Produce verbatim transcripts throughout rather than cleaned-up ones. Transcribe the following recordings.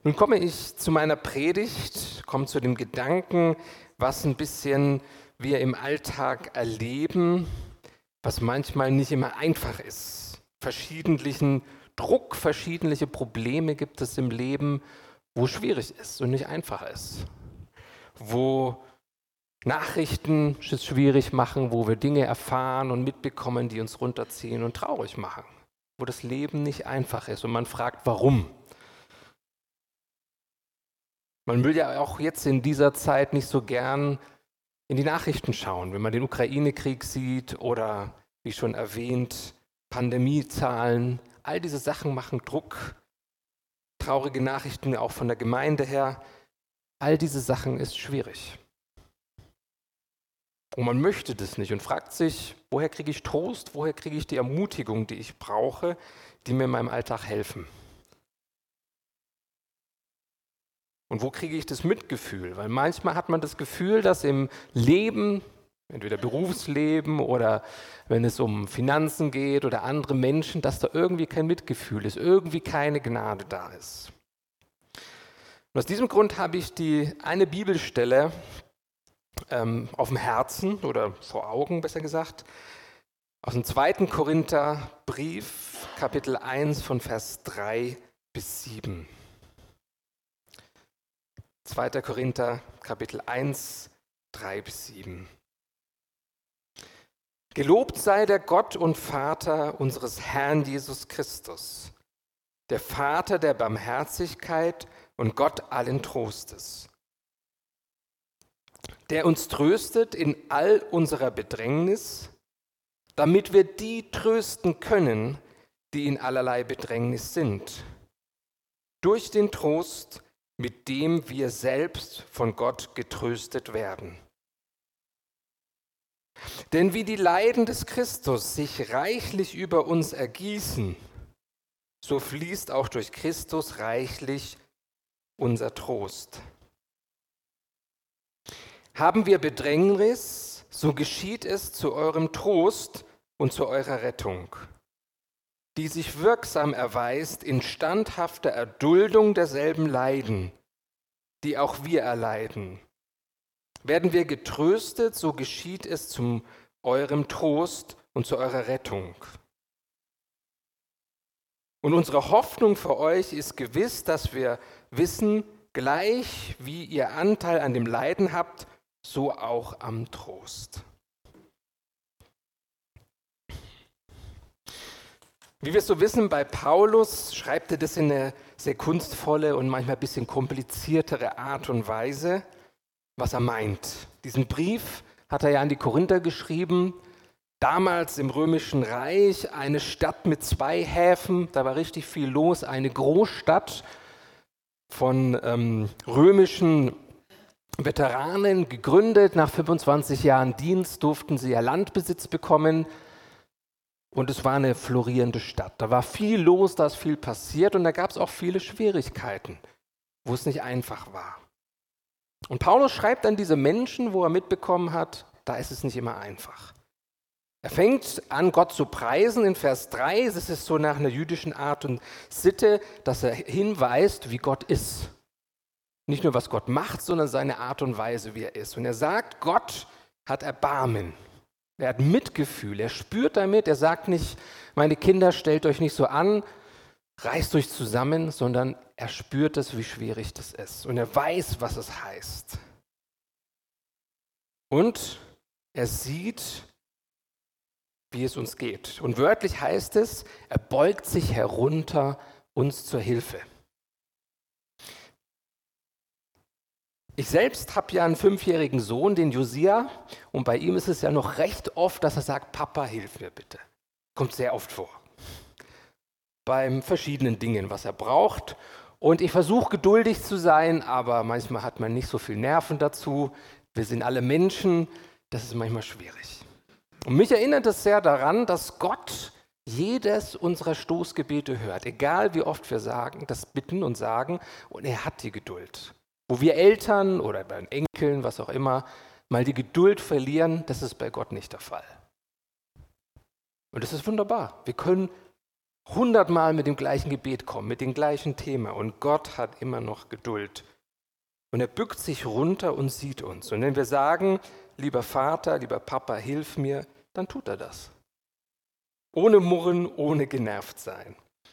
Nun komme ich zu meiner Predigt, komme zu dem Gedanken, was ein bisschen wir im Alltag erleben, was manchmal nicht immer einfach ist. Verschiedentlichen Druck, verschiedene Probleme gibt es im Leben, wo schwierig ist und nicht einfach ist. Wo Nachrichten es schwierig machen, wo wir Dinge erfahren und mitbekommen, die uns runterziehen und traurig machen. Wo das Leben nicht einfach ist und man fragt, warum? Man will ja auch jetzt in dieser Zeit nicht so gern in die Nachrichten schauen, wenn man den Ukraine-Krieg sieht oder, wie schon erwähnt, Pandemiezahlen. All diese Sachen machen Druck. Traurige Nachrichten auch von der Gemeinde her. All diese Sachen ist schwierig. Und man möchte das nicht und fragt sich, woher kriege ich Trost, woher kriege ich die Ermutigung, die ich brauche, die mir in meinem Alltag helfen. Und wo kriege ich das Mitgefühl? Weil manchmal hat man das Gefühl, dass im Leben, entweder Berufsleben oder wenn es um Finanzen geht oder andere Menschen, dass da irgendwie kein Mitgefühl ist, irgendwie keine Gnade da ist. Und aus diesem Grund habe ich die eine Bibelstelle ähm, auf dem Herzen oder vor Augen, besser gesagt, aus dem zweiten Korintherbrief, Kapitel eins von Vers drei bis sieben. zweiter Korinther, Kapitel eins, drei bis sieben. Gelobt sei der Gott und Vater unseres Herrn Jesus Christus, der Vater der Barmherzigkeit und Gott allen Trostes, der uns tröstet in all unserer Bedrängnis, damit wir die trösten können, die in allerlei Bedrängnis sind, durch den Trost, mit dem wir selbst von Gott getröstet werden. Denn wie die Leiden des Christus sich reichlich über uns ergießen, so fließt auch durch Christus reichlich unser Trost. Haben wir Bedrängnis, so geschieht es zu eurem Trost und zu eurer Rettung, die sich wirksam erweist in standhafter Erduldung derselben Leiden, die auch wir erleiden. Werden wir getröstet, so geschieht es zu eurem Trost und zu eurer Rettung. Und unsere Hoffnung für euch ist gewiss, dass wir wissen, gleich wie ihr Anteil an dem Leiden habt, so auch am Trost. Wie wir es so wissen, bei Paulus schreibt er das in eine sehr kunstvolle und manchmal ein bisschen kompliziertere Art und Weise, was er meint. Diesen Brief hat er ja an die Korinther geschrieben, damals im Römischen Reich, eine Stadt mit zwei Häfen, da war richtig viel los, eine Großstadt von ähm, römischen Veteranen gegründet. Nach fünfundzwanzig Jahren Dienst durften sie ja Landbesitz bekommen. Und es war eine florierende Stadt. Da war viel los, da ist viel passiert und da gab es auch viele Schwierigkeiten, wo es nicht einfach war. Und Paulus schreibt an diese Menschen, wo er mitbekommen hat, da ist es nicht immer einfach. Er fängt an, Gott zu preisen in Vers drei. Es ist so nach einer jüdischen Art und Sitte, dass er hinweist, wie Gott ist. Nicht nur, was Gott macht, sondern seine Art und Weise, wie er ist. Und er sagt, Gott hat Erbarmen. Er hat Mitgefühl, er spürt damit, er sagt nicht, meine Kinder, stellt euch nicht so an, reißt euch zusammen, sondern er spürt es, wie schwierig das ist. Und er weiß, was es heißt. Und er sieht, wie es uns geht. Und wörtlich heißt es, er beugt sich herunter uns zur Hilfe. Ich selbst habe ja einen fünfjährigen Sohn, den Josia, und bei ihm ist es ja noch recht oft, dass er sagt, Papa, hilf mir bitte. Kommt sehr oft vor. Bei verschiedenen Dingen, was er braucht. Und ich versuche geduldig zu sein, aber manchmal hat man nicht so viel Nerven dazu. Wir sind alle Menschen, das ist manchmal schwierig. Und mich erinnert es sehr daran, dass Gott jedes unserer Stoßgebete hört, egal wie oft wir sagen, das bitten und sagen, und er hat die Geduld. Wo wir Eltern oder bei den Enkeln, was auch immer, mal die Geduld verlieren, das ist bei Gott nicht der Fall. Und das ist wunderbar. Wir können hundertmal mit dem gleichen Gebet kommen, mit dem gleichen Thema und Gott hat immer noch Geduld. Und er bückt sich runter und sieht uns. Und wenn wir sagen, lieber Vater, lieber Papa, hilf mir, dann tut er das. Ohne Murren, ohne genervt sein.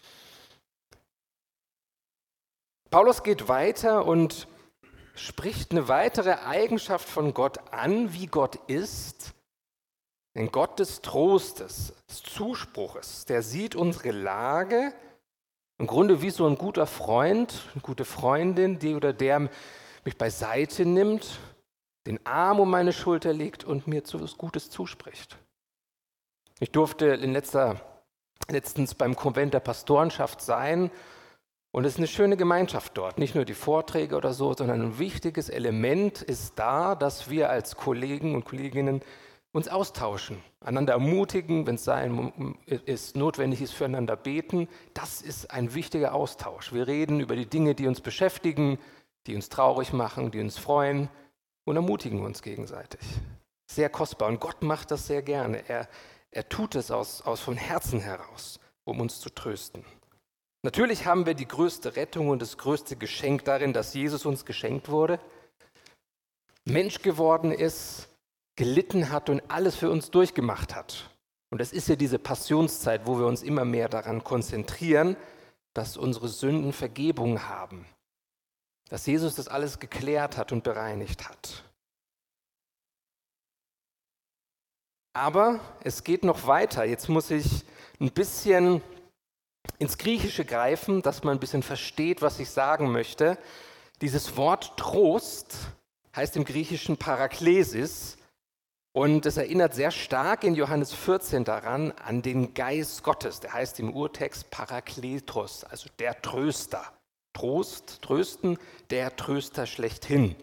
Paulus geht weiter und spricht eine weitere Eigenschaft von Gott an, wie Gott ist. Ein Gott des Trostes, des Zuspruches, der sieht unsere Lage, im Grunde wie so ein guter Freund, eine gute Freundin, die oder der mich beiseite nimmt, den Arm um meine Schulter legt und mir etwas Gutes zuspricht. Ich durfte in letzter, letztens beim Konvent der Pastorenschaft sein und es ist eine schöne Gemeinschaft dort. Nicht nur die Vorträge oder so, sondern ein wichtiges Element ist da, dass wir als Kollegen und Kolleginnen uns austauschen, einander ermutigen, wenn es sein ist, notwendig ist, füreinander beten. Das ist ein wichtiger Austausch. Wir reden über die Dinge, die uns beschäftigen, die uns traurig machen, die uns freuen und ermutigen uns gegenseitig. Sehr kostbar und Gott macht das sehr gerne. Er, er tut es aus, aus vom Herzen heraus, um uns zu trösten. Natürlich haben wir die größte Rettung und das größte Geschenk darin, dass Jesus uns geschenkt wurde, Mensch geworden ist, gelitten hat und alles für uns durchgemacht hat. Und das ist ja diese Passionszeit, wo wir uns immer mehr daran konzentrieren, dass unsere Sünden Vergebung haben. Dass Jesus das alles geklärt hat und bereinigt hat. Aber es geht noch weiter. Jetzt muss ich ein bisschen ins Griechische greifen, dass man ein bisschen versteht, was ich sagen möchte. Dieses Wort Trost heißt im Griechischen Paraklesis. Und es erinnert sehr stark in Johannes vierzehn daran, an den Geist Gottes. Der heißt im Urtext Parakletos, also der Tröster. Trost, trösten, der Tröster schlechthin.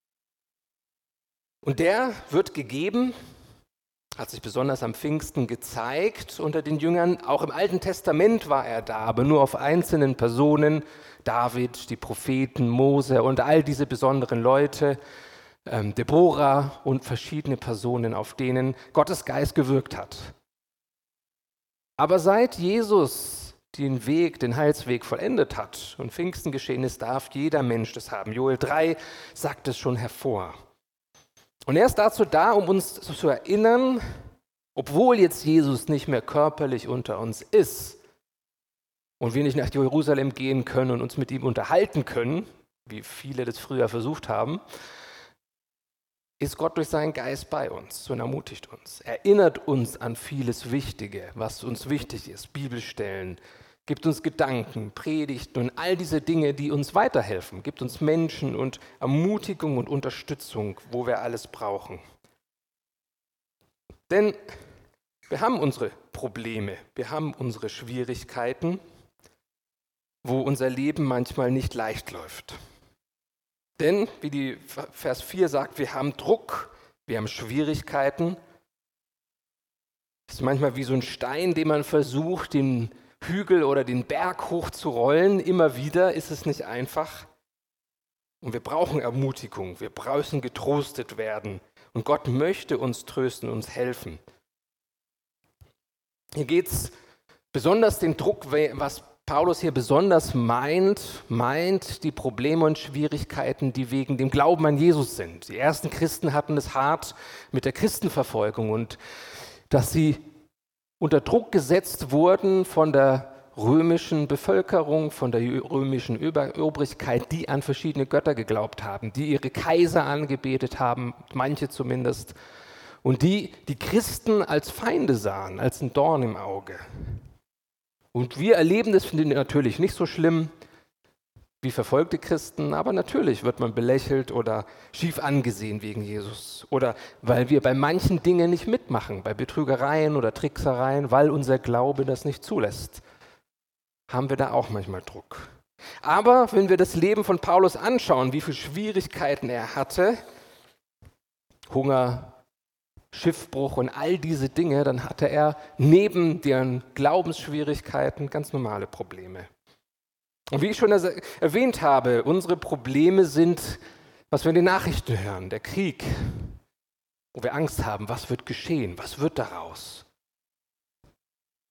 Und der wird gegeben, hat sich besonders am Pfingsten gezeigt unter den Jüngern. Auch im Alten Testament war er da, aber nur auf einzelnen Personen. David, die Propheten, Mose und all diese besonderen Leute. Deborah und verschiedene Personen, auf denen Gottes Geist gewirkt hat. Aber seit Jesus den Weg, den Heilsweg vollendet hat und Pfingsten geschehen ist, darf jeder Mensch das haben. Joel drei sagt es schon hervor. Und er ist dazu da, um uns zu erinnern, obwohl jetzt Jesus nicht mehr körperlich unter uns ist und wir nicht nach Jerusalem gehen können und uns mit ihm unterhalten können, wie viele das früher versucht haben, ist Gott durch seinen Geist bei uns und ermutigt uns, erinnert uns an vieles Wichtige, was uns wichtig ist, Bibelstellen, gibt uns Gedanken, Predigten und all diese Dinge, die uns weiterhelfen, gibt uns Menschen und Ermutigung und Unterstützung, wo wir alles brauchen. Denn wir haben unsere Probleme, wir haben unsere Schwierigkeiten, wo unser Leben manchmal nicht leicht läuft. Denn, wie die Vers vier sagt, wir haben Druck, wir haben Schwierigkeiten. Es ist manchmal wie so ein Stein, den man versucht, den Hügel oder den Berg hochzurollen. Immer wieder ist es nicht einfach. Und wir brauchen Ermutigung, wir brauchen getröstet werden. Und Gott möchte uns trösten, uns helfen. Hier geht es besonders den Druck, was Paulus hier besonders meint, meint die Probleme und Schwierigkeiten, die wegen dem Glauben an Jesus sind. Die ersten Christen hatten es hart mit der Christenverfolgung und dass sie unter Druck gesetzt wurden von der römischen Bevölkerung, von der römischen Obrigkeit, die an verschiedene Götter geglaubt haben, die ihre Kaiser angebetet haben, manche zumindest, und die die Christen als Feinde sahen, als ein Dorn im Auge. Und wir erleben das natürlich nicht so schlimm wie verfolgte Christen, aber natürlich wird man belächelt oder schief angesehen wegen Jesus. Oder weil wir bei manchen Dingen nicht mitmachen, bei Betrügereien oder Tricksereien, weil unser Glaube das nicht zulässt, haben wir da auch manchmal Druck. Aber wenn wir das Leben von Paulus anschauen, wie viele Schwierigkeiten er hatte, Hunger, Schiffbruch und all diese Dinge, dann hatte er neben den Glaubensschwierigkeiten ganz normale Probleme. Und wie ich schon erwähnt habe, unsere Probleme sind, was wir in den Nachrichten hören, der Krieg, wo wir Angst haben, was wird geschehen, was wird daraus?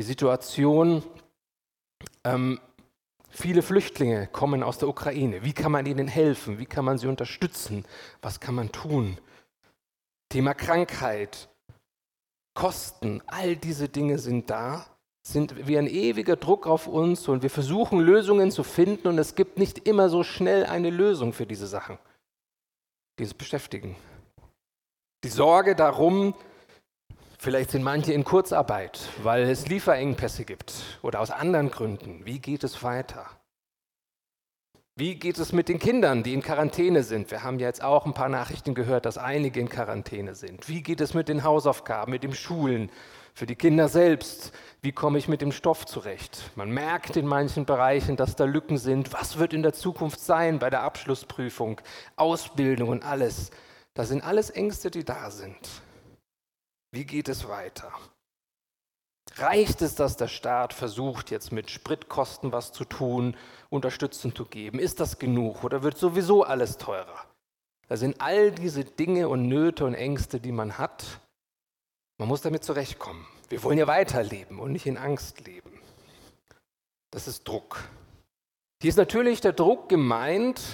Die Situation, ähm, viele Flüchtlinge kommen aus der Ukraine. Wie kann man ihnen helfen? Wie kann man sie unterstützen? Was kann man tun? Thema Krankheit, Kosten, all diese Dinge sind da, sind wie ein ewiger Druck auf uns und wir versuchen Lösungen zu finden und es gibt nicht immer so schnell eine Lösung für diese Sachen, die uns beschäftigen. Die Sorge darum, vielleicht sind manche in Kurzarbeit, weil es Lieferengpässe gibt oder aus anderen Gründen. Wie geht es weiter? Wie geht es mit den Kindern, die in Quarantäne sind? Wir haben ja jetzt auch ein paar Nachrichten gehört, dass einige in Quarantäne sind. Wie geht es mit den Hausaufgaben, mit den Schulen, für die Kinder selbst? Wie komme ich mit dem Stoff zurecht? Man merkt in manchen Bereichen, dass da Lücken sind. Was wird in der Zukunft sein bei der Abschlussprüfung, Ausbildung und alles? Das sind alles Ängste, die da sind. Wie geht es weiter? Reicht es, dass der Staat versucht, jetzt mit Spritkosten was zu tun, Unterstützung zu geben? Ist das genug oder wird sowieso alles teurer? Das sind all diese Dinge und Nöte und Ängste, die man hat. Man muss damit zurechtkommen. Wir wollen ja weiterleben und nicht in Angst leben. Das ist Druck. Hier ist natürlich der Druck gemeint,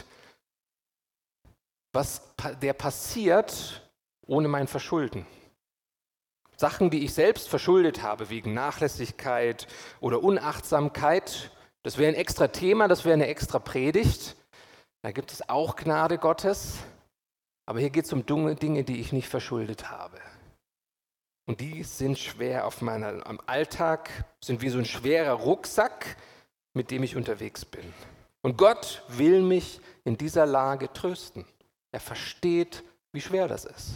was der passiert ohne mein Verschulden. Sachen, die ich selbst verschuldet habe, wegen Nachlässigkeit oder Unachtsamkeit, das wäre ein extra Thema, das wäre eine extra Predigt. Da gibt es auch Gnade Gottes. Aber hier geht es um Dinge, die ich nicht verschuldet habe. Und die sind schwer auf meiner, am Alltag, sind wie so ein schwerer Rucksack, mit dem ich unterwegs bin. Und Gott will mich in dieser Lage trösten. Er versteht, wie schwer das ist.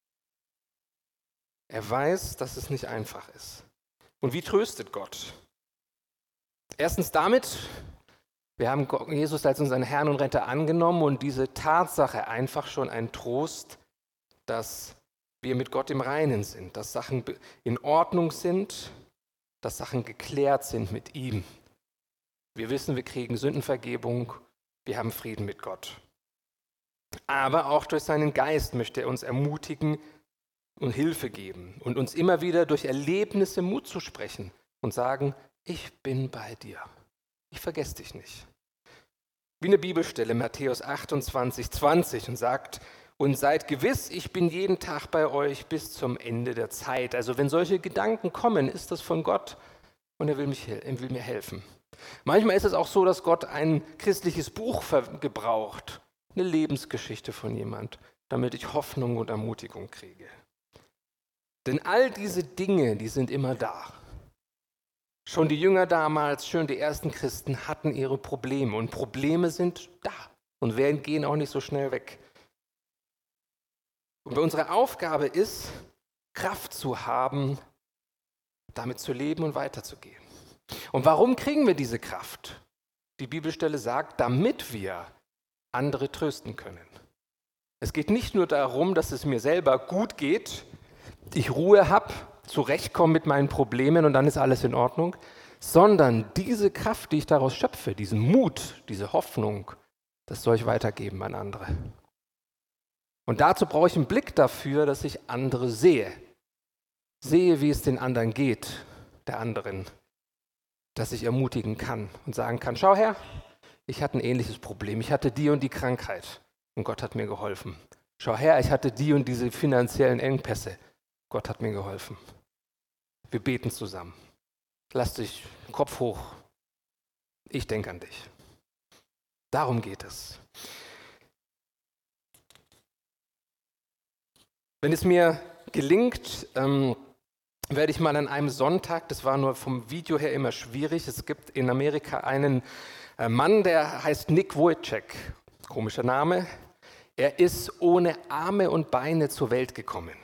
Er weiß, dass es nicht einfach ist. Und wie tröstet Gott? Erstens damit, wir haben Jesus als unseren Herrn und Retter angenommen und diese Tatsache einfach schon ein Trost, dass wir mit Gott im Reinen sind, dass Sachen in Ordnung sind, dass Sachen geklärt sind mit ihm. Wir wissen, wir kriegen Sündenvergebung, wir haben Frieden mit Gott. Aber auch durch seinen Geist möchte er uns ermutigen, und Hilfe geben und uns immer wieder durch Erlebnisse Mut zu sprechen und sagen, ich bin bei dir, ich vergesse dich nicht. Wie eine Bibelstelle, Matthäus achtundzwanzig, zwanzig und sagt, und seid gewiss, ich bin jeden Tag bei euch bis zum Ende der Zeit. Also wenn solche Gedanken kommen, ist das von Gott und er will, mich, er will mir helfen. Manchmal ist es auch so, dass Gott ein christliches Buch gebraucht, eine Lebensgeschichte von jemand, damit ich Hoffnung und Ermutigung kriege. Denn all diese Dinge, die sind immer da. Schon die Jünger damals, schon die ersten Christen hatten ihre Probleme. Und Probleme sind da und werden gehen auch nicht so schnell weg. Und unsere Aufgabe ist, Kraft zu haben, damit zu leben und weiterzugehen. Und warum kriegen wir diese Kraft? Die Bibelstelle sagt, damit wir andere trösten können. Es geht nicht nur darum, dass es mir selber gut geht, ich Ruhe habe, zurechtkomme mit meinen Problemen und dann ist alles in Ordnung, sondern diese Kraft, die ich daraus schöpfe, diesen Mut, diese Hoffnung, das soll ich weitergeben an andere. Und dazu brauche ich einen Blick dafür, dass ich andere sehe. Sehe, wie es den anderen geht, der anderen, dass ich ermutigen kann und sagen kann, schau her, ich hatte ein ähnliches Problem, ich hatte die und die Krankheit und Gott hat mir geholfen. Schau her, ich hatte die und diese finanziellen Engpässe. Gott hat mir geholfen. Wir beten zusammen. Lass dich Kopf hoch. Ich denke an dich. Darum geht es. Wenn es mir gelingt, ähm, werde ich mal an einem Sonntag, das war nur vom Video her immer schwierig, es gibt in Amerika einen äh, Mann, der heißt Nick Vujicic, komischer Name. Er ist ohne Arme und Beine zur Welt gekommen.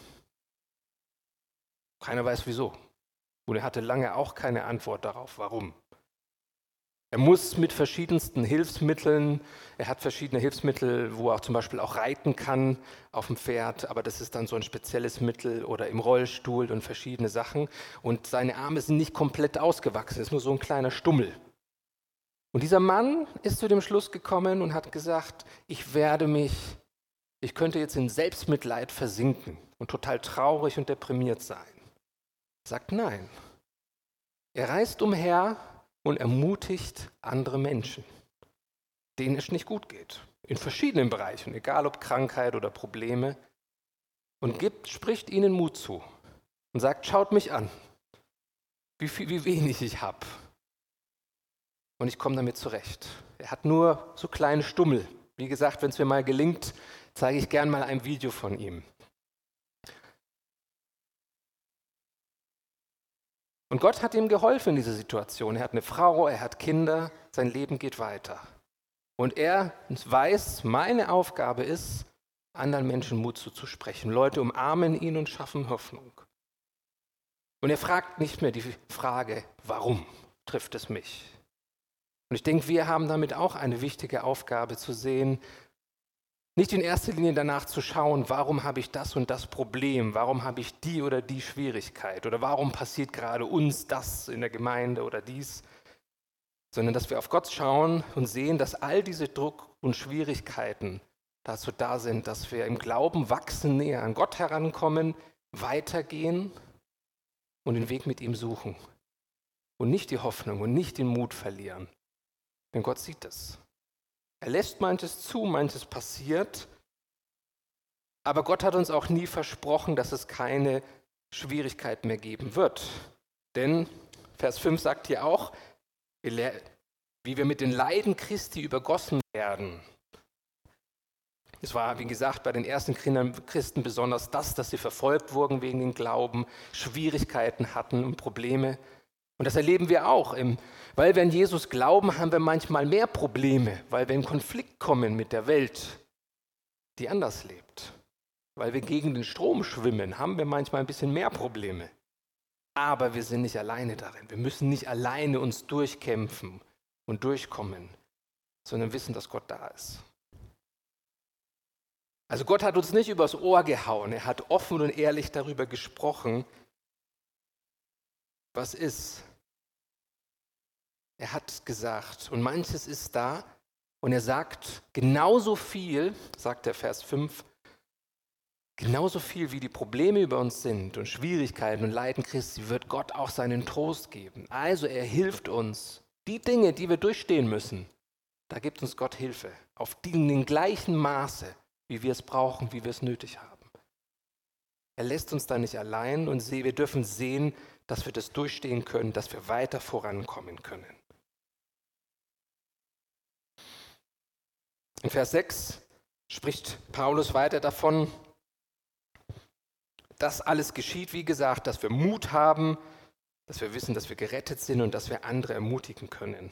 Keiner weiß wieso. Und er hatte lange auch keine Antwort darauf, warum. Er muss mit verschiedensten Hilfsmitteln, er hat verschiedene Hilfsmittel, wo er auch zum Beispiel auch reiten kann auf dem Pferd, aber das ist dann so ein spezielles Mittel oder im Rollstuhl und verschiedene Sachen. Und seine Arme sind nicht komplett ausgewachsen, es ist nur so ein kleiner Stummel. Und dieser Mann ist zu dem Schluss gekommen und hat gesagt, ich werde mich, ich könnte jetzt in Selbstmitleid versinken und total traurig und deprimiert sein. Er sagt nein. Er reist umher und ermutigt andere Menschen, denen es nicht gut geht, in verschiedenen Bereichen, egal ob Krankheit oder Probleme, und gibt, spricht ihnen Mut zu und sagt, schaut mich an, wie, viel, wie wenig ich habe. Und ich komme damit zurecht. Er hat nur so kleine Stummel. Wie gesagt, wenn es mir mal gelingt, zeige ich gern mal ein Video von ihm. Und Gott hat ihm geholfen in dieser Situation. Er hat eine Frau, er hat Kinder, sein Leben geht weiter. Und er weiß, meine Aufgabe ist, anderen Menschen Mut zuzusprechen. Leute umarmen ihn und schaffen Hoffnung. Und er fragt nicht mehr die Frage, warum trifft es mich? Und ich denke, wir haben damit auch eine wichtige Aufgabe zu sehen, nicht in erster Linie danach zu schauen, warum habe ich das und das Problem, warum habe ich die oder die Schwierigkeit oder warum passiert gerade uns das in der Gemeinde oder dies, sondern dass wir auf Gott schauen und sehen, dass all diese Druck und Schwierigkeiten dazu da sind, dass wir im Glauben wachsen, näher an Gott herankommen, weitergehen und den Weg mit ihm suchen und nicht die Hoffnung und nicht den Mut verlieren. Denn Gott sieht es. Er lässt manches zu, manches passiert, aber Gott hat uns auch nie versprochen, dass es keine Schwierigkeiten mehr geben wird. Denn Vers fünf sagt hier auch, wie wir mit den Leiden Christi übergossen werden. Es war, wie gesagt, bei den ersten Christen besonders das, dass sie verfolgt wurden wegen dem Glauben, Schwierigkeiten hatten und Probleme. Und das erleben wir auch. Weil wir an Jesus glauben, haben wir manchmal mehr Probleme, weil wir in Konflikt kommen mit der Welt, die anders lebt. Weil wir gegen den Strom schwimmen, haben wir manchmal ein bisschen mehr Probleme. Aber wir sind nicht alleine darin. Wir müssen nicht alleine uns durchkämpfen und durchkommen, sondern wissen, dass Gott da ist. Also Gott hat uns nicht übers Ohr gehauen, er hat offen und ehrlich darüber gesprochen, was ist. Er hat gesagt, und manches ist da, und er sagt genauso viel, sagt der Vers fünf, genauso viel wie die Probleme über uns sind und Schwierigkeiten und Leiden Christi, wird Gott auch seinen Trost geben. Also er hilft uns, die Dinge, die wir durchstehen müssen, da gibt uns Gott Hilfe, auf den gleichen Maße, wie wir es brauchen, wie wir es nötig haben. Er lässt uns da nicht allein und wir dürfen sehen, dass wir das durchstehen können, dass wir weiter vorankommen können. In Vers sechs spricht Paulus weiter davon, dass alles geschieht, wie gesagt, dass wir Mut haben, dass wir wissen, dass wir gerettet sind und dass wir andere ermutigen können.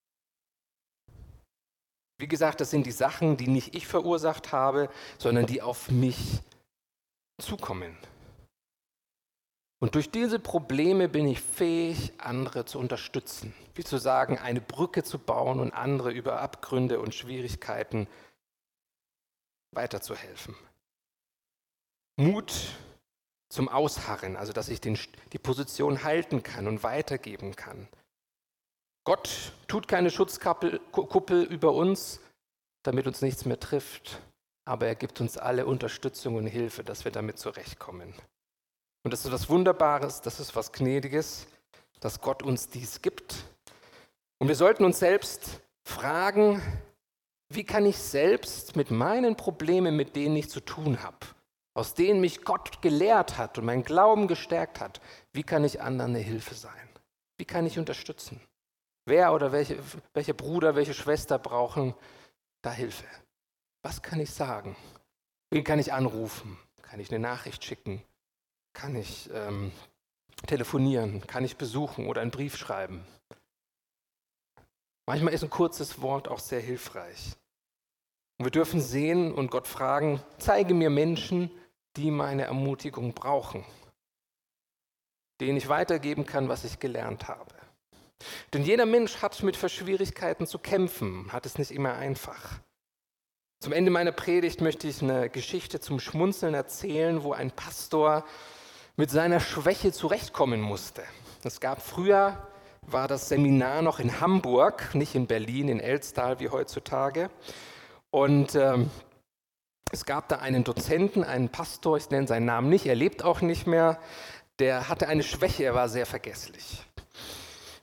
Wie gesagt, das sind die Sachen, die nicht ich verursacht habe, sondern die auf mich zukommen. Und durch diese Probleme bin ich fähig, andere zu unterstützen. Wie zu sagen, eine Brücke zu bauen und andere über Abgründe und Schwierigkeiten weiterzuhelfen. Mut zum Ausharren, also dass ich den, die Position halten kann und weitergeben kann. Gott tut keine Schutzkuppel über uns, damit uns nichts mehr trifft, aber er gibt uns alle Unterstützung und Hilfe, dass wir damit zurechtkommen. Und das ist was Wunderbares, das ist was Gnädiges, dass Gott uns dies gibt. Und wir sollten uns selbst fragen, wie kann ich selbst mit meinen Problemen, mit denen ich zu tun habe, aus denen mich Gott gelehrt hat und mein Glauben gestärkt hat, wie kann ich anderen eine Hilfe sein? Wie kann ich unterstützen? Wer oder welche, welcher Bruder, welche Schwester brauchen da Hilfe? Was kann ich sagen? Wen kann ich anrufen? Kann ich eine Nachricht schicken? Kann ich ähm, telefonieren? Kann ich besuchen oder einen Brief schreiben? Manchmal ist ein kurzes Wort auch sehr hilfreich. Und wir dürfen sehen und Gott fragen, zeige mir Menschen, die meine Ermutigung brauchen, denen ich weitergeben kann, was ich gelernt habe. Denn jeder Mensch hat mit Schwierigkeiten zu kämpfen, hat es nicht immer einfach. Zum Ende meiner Predigt möchte ich eine Geschichte zum Schmunzeln erzählen, wo ein Pastor mit seiner Schwäche zurechtkommen musste. Es gab früher, war das Seminar noch in Hamburg, nicht in Berlin, in Elstal wie heutzutage. Und ähm, es gab da einen Dozenten, einen Pastor, ich nenne seinen Namen nicht, er lebt auch nicht mehr, der hatte eine Schwäche, er war sehr vergesslich.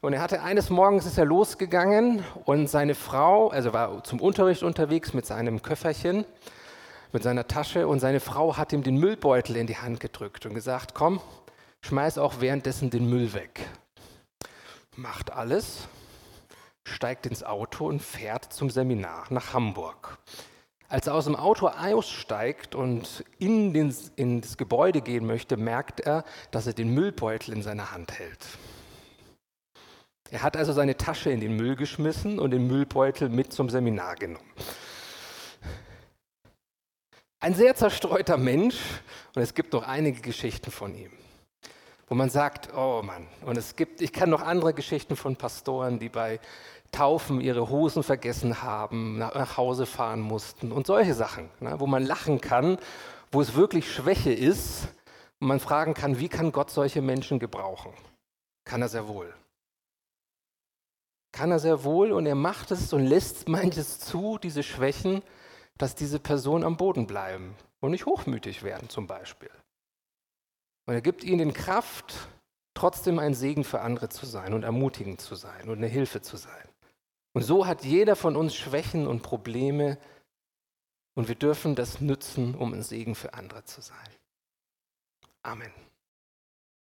Und er hatte eines Morgens ist er losgegangen und seine Frau, also war zum Unterricht unterwegs mit seinem Köfferchen, mit seiner Tasche und seine Frau hat ihm den Müllbeutel in die Hand gedrückt und gesagt, komm, schmeiß auch währenddessen den Müll weg. Macht alles, steigt ins Auto und fährt zum Seminar nach Hamburg. Als er aus dem Auto aussteigt und in, den, in das Gebäude gehen möchte, merkt er, dass er den Müllbeutel in seiner Hand hält. Er hat also seine Tasche in den Müll geschmissen und den Müllbeutel mit zum Seminar genommen. Ein sehr zerstreuter Mensch und es gibt noch einige Geschichten von ihm, wo man sagt, oh Mann, und es gibt, ich kann noch andere Geschichten von Pastoren, die bei Taufen ihre Hosen vergessen haben, nach Hause fahren mussten und solche Sachen, ne, wo man lachen kann, wo es wirklich Schwäche ist und man fragen kann, wie kann Gott solche Menschen gebrauchen? Kann er sehr wohl. Kann er sehr wohl und er macht es und lässt manches zu, diese Schwächen, dass diese Personen am Boden bleiben und nicht hochmütig werden zum Beispiel. Und er gibt ihnen Kraft, trotzdem ein Segen für andere zu sein und ermutigend zu sein und eine Hilfe zu sein. Und so hat jeder von uns Schwächen und Probleme und wir dürfen das nützen, um ein Segen für andere zu sein. Amen.